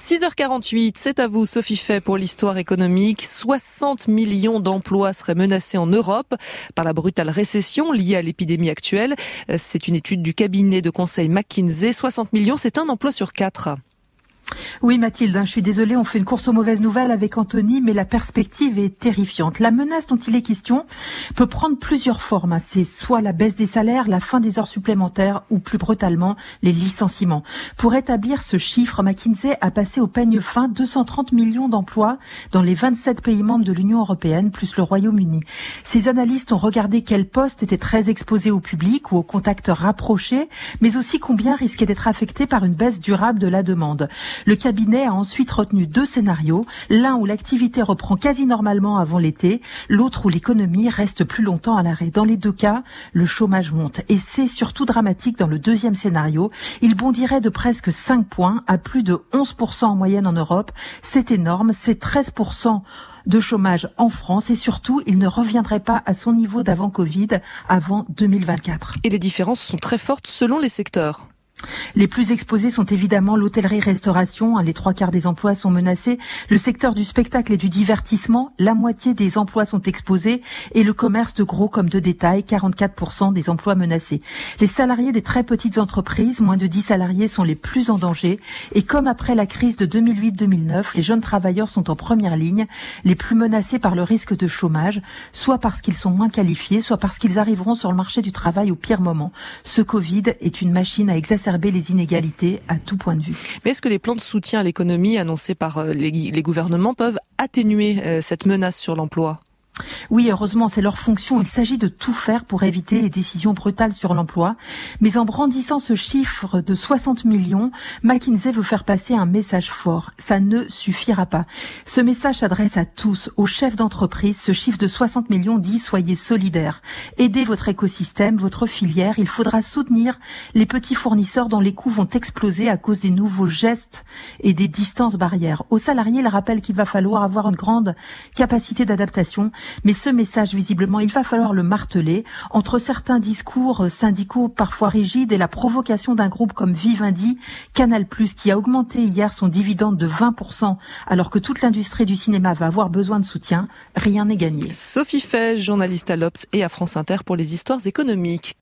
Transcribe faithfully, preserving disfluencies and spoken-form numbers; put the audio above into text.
six heures quarante-huit, c'est à vous Sophie Fay pour l'histoire économique. soixante millions d'emplois seraient menacés en Europe par la brutale récession liée à l'épidémie actuelle. C'est une étude du cabinet de conseil McKinsey. soixante millions, c'est un emploi sur quatre. Oui Mathilde, je suis désolée, on fait une course aux mauvaises nouvelles avec Anthony, mais la perspective est terrifiante. La menace dont il est question peut prendre plusieurs formes. C'est soit la baisse des salaires, la fin des heures supplémentaires ou plus brutalement les licenciements. Pour établir ce chiffre, McKinsey a passé au peigne fin deux cent trente millions d'emplois dans les vingt-sept pays membres de l'Union européenne, plus le Royaume-Uni. Ces analystes ont regardé quels postes étaient très exposés au public ou aux contacts rapprochés, mais aussi combien risquaient d'être affectés par une baisse durable de la demande. Le cabinet a ensuite retenu deux scénarios, l'un où l'activité reprend quasi normalement avant l'été, l'autre où l'économie reste plus longtemps à l'arrêt. Dans les deux cas, le chômage monte et c'est surtout dramatique dans le deuxième scénario. Il bondirait de presque cinq points à plus de onze pour cent en moyenne en Europe. C'est énorme, c'est treize pour cent de chômage en France et surtout, il ne reviendrait pas à son niveau d'avant Covid avant deux mille vingt-quatre. Et les différences sont très fortes selon les secteurs. Les plus exposés sont évidemment l'hôtellerie-restauration, les trois quarts des emplois sont menacés, le secteur du spectacle et du divertissement, la moitié des emplois sont exposés et le commerce de gros comme de détail, quarante-quatre pour cent des emplois menacés. Les salariés des très petites entreprises, moins de dix salariés, sont les plus en danger et comme après la crise de deux mille huit deux mille neuf, les jeunes travailleurs sont en première ligne, les plus menacés par le risque de chômage, soit parce qu'ils sont moins qualifiés, soit parce qu'ils arriveront sur le marché du travail au pire moment. Ce Covid est une machine à exacerber les inégalités à tout point de vue. Mais est-ce que les plans de soutien à l'économie annoncés par les, les gouvernements peuvent atténuer euh, cette menace sur l'emploi ? Oui, heureusement, c'est leur fonction. Il s'agit de tout faire pour éviter les décisions brutales sur l'emploi. Mais en brandissant ce chiffre de soixante millions, McKinsey veut faire passer un message fort. Ça ne suffira pas. Ce message s'adresse à tous, aux chefs d'entreprise. Ce chiffre de soixante millions dit soyez solidaires. Aidez votre écosystème, votre filière. Il faudra soutenir les petits fournisseurs dont les coûts vont exploser à cause des nouveaux gestes et des distances barrières. Aux salariés, il rappelle qu'il va falloir avoir une grande capacité d'adaptation. Mais ce message, visiblement, il va falloir le marteler. Entre certains discours syndicaux parfois rigides et la provocation d'un groupe comme Vivendi, Canal+, qui a augmenté hier son dividende de vingt pour cent alors que toute l'industrie du cinéma va avoir besoin de soutien, rien n'est gagné. Sophie Fay, journaliste à l'Obs et à France Inter pour les histoires économiques.